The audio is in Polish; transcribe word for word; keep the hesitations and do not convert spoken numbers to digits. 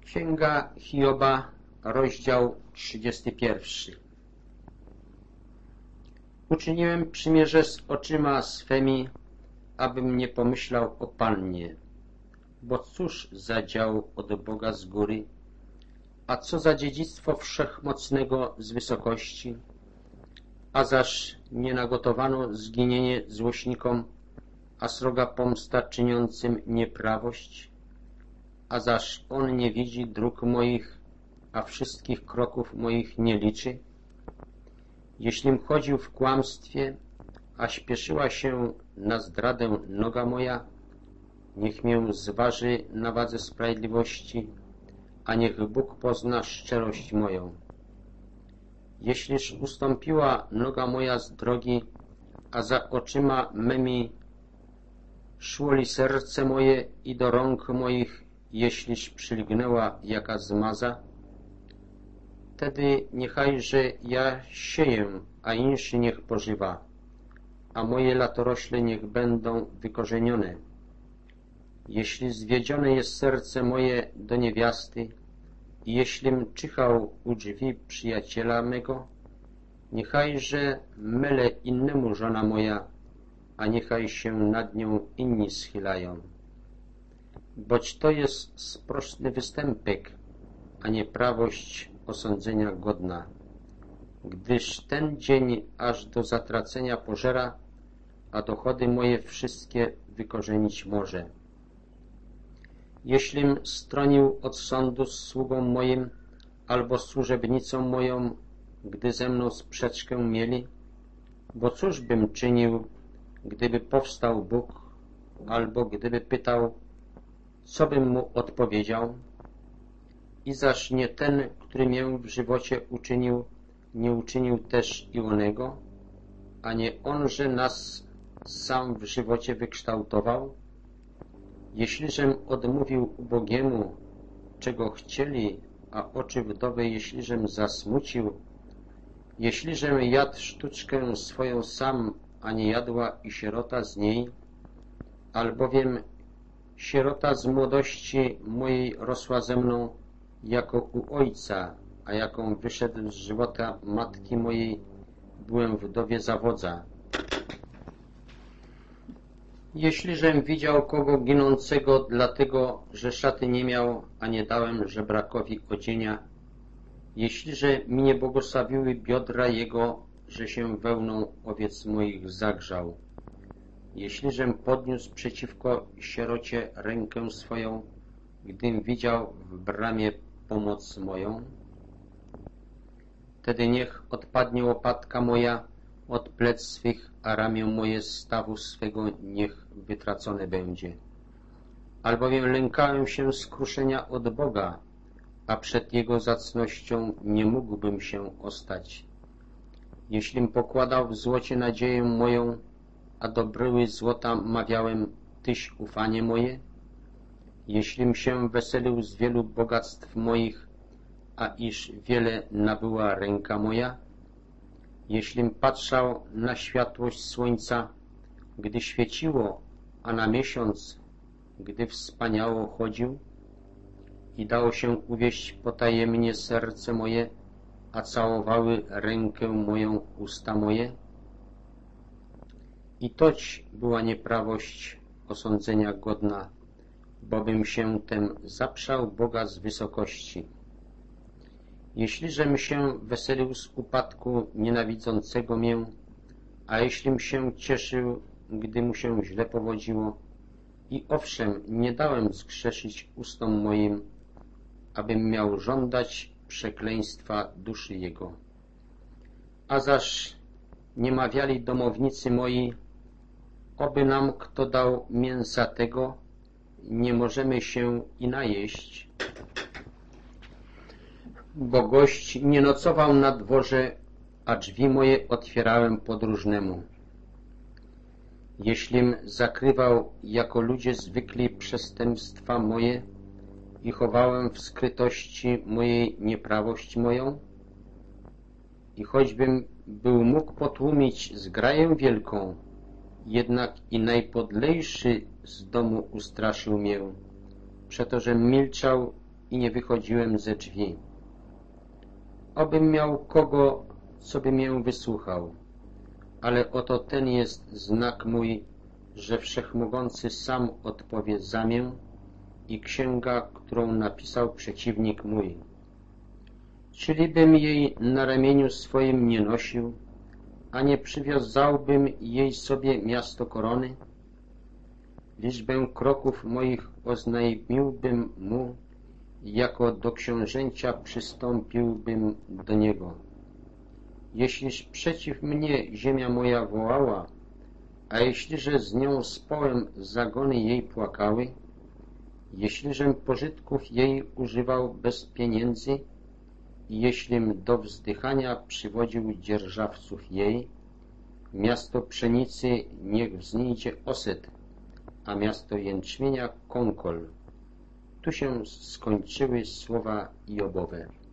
Księga Hioba, rozdział trzydziesty pierwszy. Uczyniłem przymierze z oczyma swymi, abym nie pomyślał o Pannie. Bo cóż za dział od Boga z góry, a co za dziedzictwo Wszechmocnego z wysokości? A zaż nie nagotowano zginienie złośnikom, a sroga pomsta czyniącym nieprawość? A zaż On nie widzi dróg moich, a wszystkich kroków moich nie liczy? Jeślim chodził w kłamstwie, a śpieszyła się na zdradę noga moja, niech mię zważy na wadze sprawiedliwości, a niech Bóg pozna szczerość moją. Jeśliż ustąpiła noga moja z drogi, a za oczyma mymi szło li serce moje i do rąk moich, jeśliż przylgnęła jaka zmaza, wtedy niechajże ja sieję, a inszy niech pożywa, a moje latorośle niech będą wykorzenione. Jeśli zwiedzione jest serce moje do niewiasty i jeślim czyhał u drzwi przyjaciela mego, niechajże myle innemu żona moja, a niechaj się nad nią inni schylają. Boć to jest sprosny występek, a nie prawość osądzenia godna, gdyż ten dzień aż do zatracenia pożera, a dochody moje wszystkie wykorzenić może. Jeślim stronił od sądu z sługą moim, albo służebnicą moją, gdy ze mną sprzeczkę mieli, bo cóż bym czynił, gdyby powstał Bóg, albo gdyby pytał, co bym mu odpowiedział? I zaż nie ten, który mię w żywocie uczynił, nie uczynił też i onego, a nie onże nas sam w żywocie wykształtował? Jeśliżem odmówił ubogiemu, czego chcieli, a oczy wdowy jeśliżem zasmucił, jeśliżem jadł sztuczkę swoją sam, a nie jadła i sierota z niej, albowiem sierota z młodości mojej rosła ze mną jako u ojca, a jaką wyszedł z żywota matki mojej, byłem wdowie zawodza. Jeśliżem widział kogo ginącego, dlatego, że szaty nie miał, a nie dałem żebrakowi odzienia, jeśliże mi nie błogosławiły biodra jego, że się wełną owiec moich zagrzał, jeśliżem podniósł przeciwko sierocie rękę swoją, gdym widział w bramie pomoc moją, wtedy niech odpadnie łopatka moja od plec swych, a ramię moje z stawu swego niech wytracone będzie. Albowiem lękałem się skruszenia od Boga, a przed Jego zacnością nie mógłbym się ostać. Jeślim pokładał w złocie nadzieję moją, a do bryły złota mawiałem, Tyś ufanie moje? Jeślim się weselił z wielu bogactw moich, a iż wiele nabyła ręka moja? Jeślim patrzał na światłość słońca, gdy świeciło, a na miesiąc, gdy wspaniało chodził? I dało się uwieść potajemnie serce moje, a całowały rękę moją usta moje? I toć była nieprawość osądzenia godna, bobym się tem zaprzał Boga z wysokości. Jeśliżem się weselił z upadku nienawidzącego mię, a jeślim się cieszył, gdy mu się źle powodziło, i owszem, nie dałem zgrzeszyć ustom moim, abym miał żądać przekleństwa duszy jego. A zaż nie mawiali domownicy moi, oby nam kto dał mięsa tego, nie możemy się i najeść, bo gość nie nocował na dworze, a drzwi moje otwierałem podróżnemu. Jeślim zakrywał jako ludzie zwykli przestępstwa moje i chowałem w skrytości mojej nieprawość moją, i choćbym był mógł potłumić zgraję wielką, jednak i najpodlejszy z domu ustraszył mię, przeto, że milczał i nie wychodziłem ze drzwi. Obym miał kogo, co by mię wysłuchał, ale oto ten jest znak mój, że Wszechmogący sam odpowie za mię i księga, którą napisał przeciwnik mój. Czyli bym jej na ramieniu swoim nie nosił, a nie przywiązałbym jej sobie miasto korony? Liczbę kroków moich oznajmiłbym mu, jako do książęcia przystąpiłbym do niego. Jeśliż przeciw mnie ziemia moja wołała, a jeśliże z nią społem zagony jej płakały, jeśliżem pożytków jej używał bez pieniędzy i jeślim do wzdychania przywodził dzierżawców jej, miasto pszenicy niech wzniedzie oset, a miasto jęczmienia konkol. Tu się skończyły słowa Jobowe.